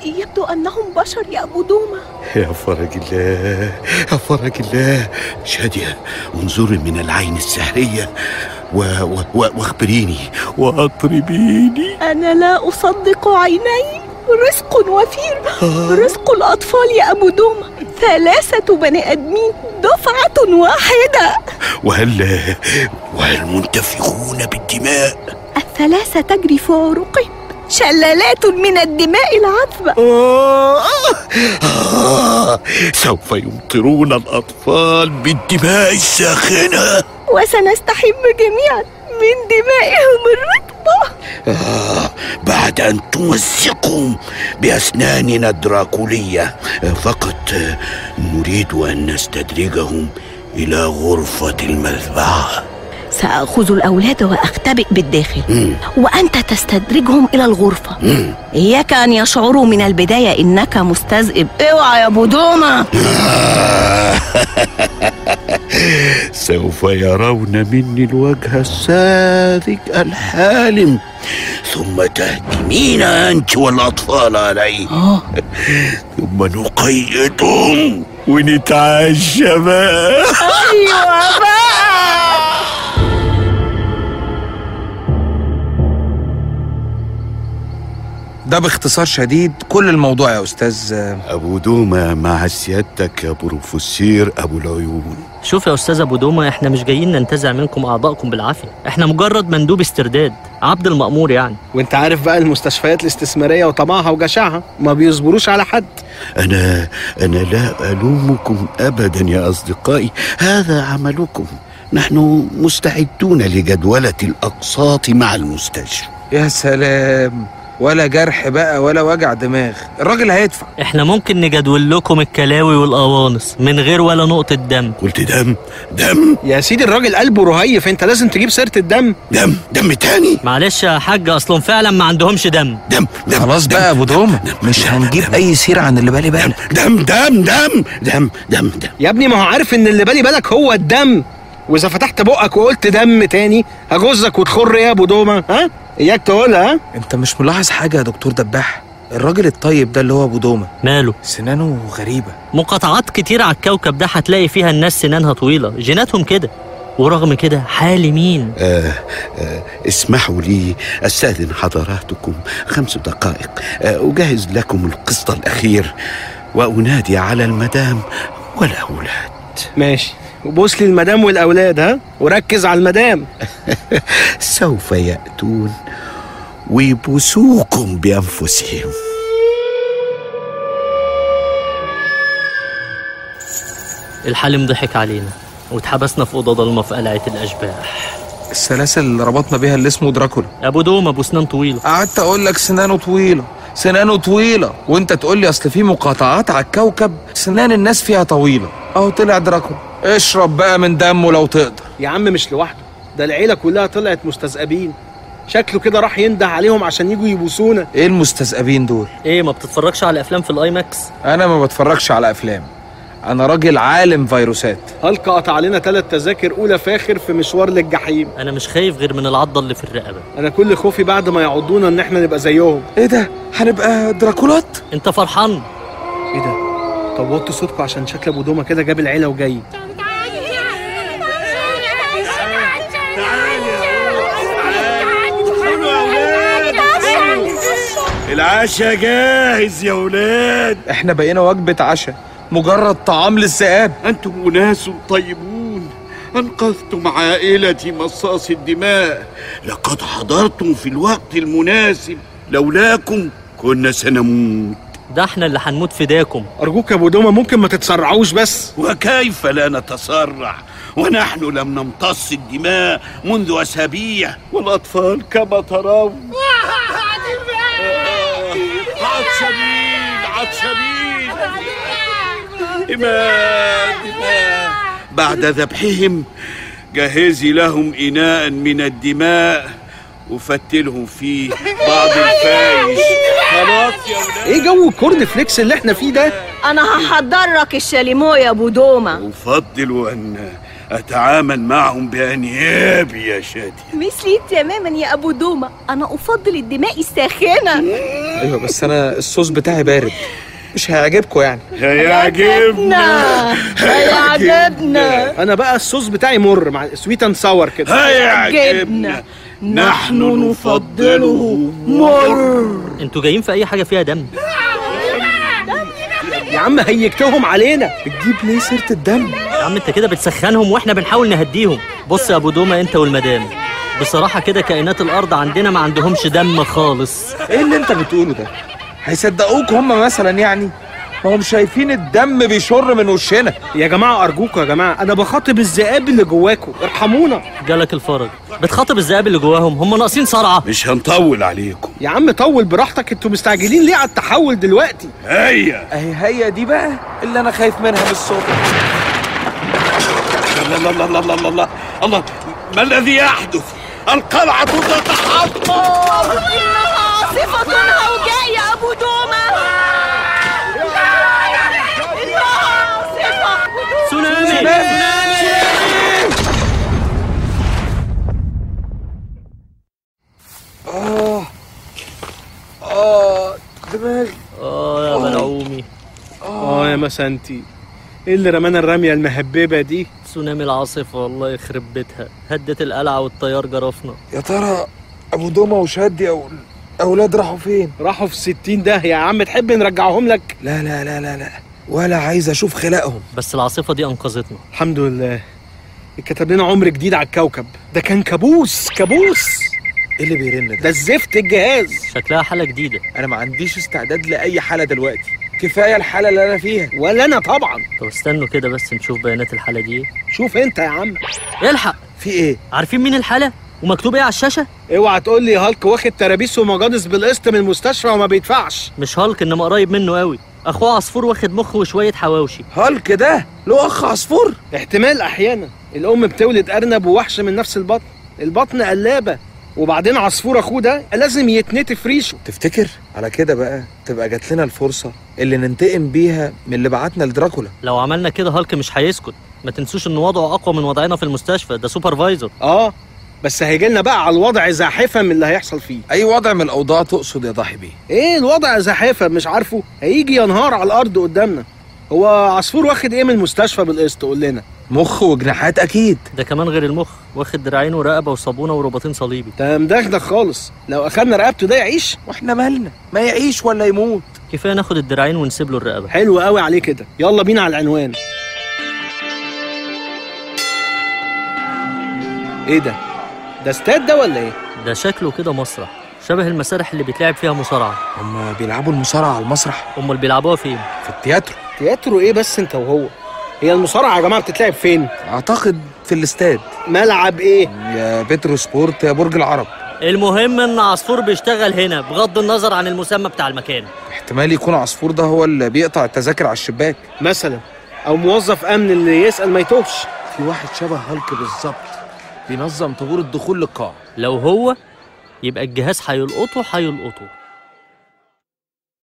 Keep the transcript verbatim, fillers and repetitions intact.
يبدو أنهم بشر يا أبو دومة. يا فرج الله، يا فرج الله. شادية، انظري من العين السحرية واخبريني واطربيني. أنا لا أصدق عيني. رزق وفير، رزق الأطفال يا أبو دومة. ثلاثة بني آدمين دفعة واحدة. وهل وهل منتفخون بالدماء؟ الثلاثة تجري في عروقهم شلالات من الدماء العذبة. آه آه سوف يمطرون الأطفال بالدماء الساخنة، وسنستحم جميعا من دمائهم الرطبة. آه بعد أن تمزقهم بأسناننا الدراكولية. فقط نريد أن نستدرجهم إلى غرفة المذبحة. سأخذ الأولاد وأختبئ بالداخل، مم. وأنت تستدرجهم إلى الغرفة. مم. إياك أن يشعروا من البداية إنك مستذئب. اوعى يا أبو دومة. سوف يرون مني الوجه الساذج الحالم، ثم تهجمين أنت والأطفال علي. آه. ثم نقيدهم ونتعشى بقى. أيوة بقى. ده باختصار شديد كل الموضوع يا أستاذ أبو دومة. مع سيادتك يا بروفيسور أبو العيون. شوف يا أستاذ أبو دومة، إحنا مش جايين ننتزع منكم أعضائكم بالعافية، إحنا مجرد مندوب استرداد، عبد المأمور يعني. وإنت عارف بقى المستشفيات الاستثمارية وطمعها وجشعها ما بيصبروش على حد. أنا أنا لا ألومكم أبدا يا أصدقائي، هذا عملكم. نحن مستعدون لجدولة الأقساط مع المستشفى. يا سلام، ولا جرح بقى ولا وجع دماغ، الراجل هيدفع. احنا ممكن نجدول لكم الكلاوي والقوانص من غير ولا نقطة دم. قلت دم؟ دم يا سيدي، الراجل قلبه رهيف، انت لازم تجيب سيرة الدم. دم دم تاني؟ معلش يا حاج، اصلهم فعلا ما عندهمش دم. دم دم خلاص بقى يا ابو دومة، مش هنجيب دم. اي سيرة عن اللي بالي بالك. دم دم دم دم دم دم يا ابني، ما هو عارف ان اللي بالي بالك هو الدم، واذا فتحت بقك وقلت دم تاني هغزك وتخر يا ابو دومة. ها اياك تقولها. ها انت مش ملاحظ حاجة يا دكتور دباح؟ الراجل الطيب ده اللي هو ابو دومة ماله؟ سنانه غريبة. مقاطعات كتير على الكوكب ده هتلاقي فيها الناس سنانها طويلة، جيناتهم كده، ورغم كده حالمين. آه آه اسمحوا لي استاذن حضراتكم خمس دقائق، آه اجهز لكم القسط الاخير وانادي على المدام والاولاد. ماشي، وبوس لي المدام والأولاد. ها وركز على المدام. سوف يأتون ويبوسوكم بأنفسهم. الحالم ضحك علينا واتحبسنا في أوضة ضلمة في قلعة الأشباح. السلاسل اللي ربطنا بيها اللي اسمه دراكولا. أبو دومة أبو سنان طويلة. قعدت أقول لك سنانه طويلة سنانه طويلة، وانت تقول لي أصل في مقاطعات على الكوكب سنان الناس فيها طويلة. أهو طلع دراكولا. اشرب بقى من دمه لو تقدر. يا عم مش لوحده، ده العيلة كلها طلعت مستذئبين. شكله كده راح ينده عليهم عشان يجوا يبوسونا. ايه المستذئبين دول؟ ايه، ما بتتفرجش على افلام في الاي ماكس؟ انا ما بتفرجش على افلام، انا راجل عالم فيروسات. هلك قطع علينا ثلاث تذاكر اولى فاخر في مشوار للجحيم. انا مش خايف غير من العضه اللي في الرقبه. انا كل خوفي بعد ما يعضونا ان احنا نبقى زيهم. ايه ده؟ هنبقى دراكولات؟ انت فرحان؟ ايه ده؟ طب وطوا صوتكم عشان شكل ابو دومة كده جاب العيله وجاي. العشاء جاهز يا ولاد. احنا بقينا وجبة عشاء، مجرد طعام للذئاب. انتم اناس طيبون، انقذتم عائلتي مصاص الدماء، لقد حضرتم في الوقت المناسب، لولاكم كنا سنموت. ده احنا اللي هنموت فداكم. ارجوك يا ابو دومة ممكن ما تتسرعوش بس. وكيف لا نتسرع ونحن لم نمتص الدماء منذ اسابيع، والاطفال كما ترون عطشانين عطشانين. إمام إمام بعد ذبحهم جهزي لهم إناء من الدماء وفتلهم فيه بعض الفايش. خلاص يا ولاد. ايه جو الكورن فليكس اللي احنا فيه ده؟ انا هحضر لك الشاليمو يا ابو دومة. أفضل أن أتعامل معهم بأنيابي يا شادي. مثلي تماما يا أبو دومة، أنا أفضل الدماء الساخنة. ايوه بس انا الصوص بتاعي بارد، مش هيعجبكم يعني. هيعجبنا هيعجبنا. انا بقى الصوص بتاعي مر مع سويت اند ساور كده. هيعجبنا، نحن نفضله مر. انتوا جايين في اي حاجه فيها دم؟ يا عم هيجتهم علينا. بتجيب ليه سيره الدم؟ يا عم انت كده بتسخنهم واحنا بنحاول نهديهم. بص يا ابو دومة انت والمدام، بصراحه كده كائنات الارض عندنا ما عندهمش دم خالص. ايه اللي انت بتقوله ده؟ هيصدقوك هم مثلا يعني؟ ما هم شايفين الدم بيشر من وشنا. يا جماعه ارجوكوا يا جماعه، انا بخاطب الذئاب اللي جواكوا، ارحمونا. جالك الفرج، بتخاطب الذئاب اللي جواهم؟ هم ناقصين صرعه. مش هنطول عليكم. يا عم طول براحتك، انتوا مستعجلين ليه على التحول دلوقتي؟ هيا اهي هي دي بقى اللي انا خايف منها من الصوت. الله الله الله الله الله الله، ما الذي يحدث؟ القلعة تتحطم. إنها عاصفة هوجاء يا أبو دومة. إنها عاصفة. تسونامي. اه اه دماغي. اه يا ملعومي. اه يا مسانتي، ايه اللي رمانا الرميه المهببه دي؟ تسونامي العاصفه، والله يخرب بيتها، هدت القلعه والطيار جرفنا. يا ترى ابو دومة وشادي او الاولاد راحوا فين؟ راحوا في ستين ده يا عم، تحب نرجعهم لك؟ لا لا لا لا لا، ولا عايز اشوف خلقهم. بس العاصفه دي انقذتنا. الحمد لله، اتكتب لنا عمر جديد على الكوكب. ده كان كابوس كابوس. ايه اللي بيرن ده؟ ده الزفت الجهاز. شكلها حاله جديده. انا ما عنديش استعداد لاي حاله دلوقتي، كفايه الحاله اللي انا فيها. ولا انا طبعا. طب استنوا كده بس نشوف بيانات الحاله دي ايه. شوف انت يا عم. الحق، في ايه؟ عارفين مين الحاله ومكتوب ايه على الشاشه؟ اوعى تقول لي هالك واخد ترابيس ومجانس بالقسط من المستشفى وما بيدفعش. مش هالك، انما قريب منه قوي. اخوه عصفور واخد مخ وشويه حواوشي. هالك ده له اخ عصفور؟ احتمال احيانا الام بتولد ارنب ووحش من نفس البطن، البطن قلابه، وبعدين عصفور اخوه ده لازم يتنتف ريشه. تفتكر على كده بقى تبقى جات لنا الفرصه اللي ننتقم بيها من اللي بعتنا لدراكولا؟ لو عملنا كده هالك مش هيسكت. ما تنسوش ان وضعه اقوى من وضعنا في المستشفى، ده سوبرفايزر. اه بس هيجي لنا بقى على الوضع زاحفه من اللي هيحصل فيه. اي وضع من الاوضاع تقصد يا ضاحي بيه؟ ايه الوضع زاحفه مش عارفه؟ هيجي ينهار على الارض قدامنا. هو عصفور واخد ايه من المستشفى بالقسط؟ قول لنا. مخ وجناحات اكيد. ده كمان غير المخ، واخد دراعين ورقبه وصابونه ورباطين صليبي. ده مدغدغ خالص، لو اخدنا رقبته ده يعيش. واحنا مالنا، ما يعيش ولا يموت. كفايه ناخد الدراعين ونسيب له الرقبه. حلو قوي عليه كده، يلا بينا على العنوان. ايه ده؟ ده استاد ده ولا ايه؟ ده شكله كده مسرح، شبه المسارح اللي بيتلعب فيها مصارعه. هم بيلعبوا المصارعه على المسرح؟ امال بيلعبوها فين؟ في التياترو. تياترو ايه بس انت وهو؟ هي المصارعه يا جماعه بتتلعب فين؟ اعتقد في الاستاد. ملعب ايه؟ يا بترو سبورت يا برج العرب. المهم ان عصفور بيشتغل هنا بغض النظر عن المسمى بتاع المكان. احتمال يكون عصفور ده هو اللي بيقطع التذاكر على الشباك مثلا، او موظف امن اللي يسال ما يتوهش. في واحد شبه هالك بالظبط بينظم طابور الدخول للقاعه. لو هو يبقى الجهاز هيلقطه هيلقطه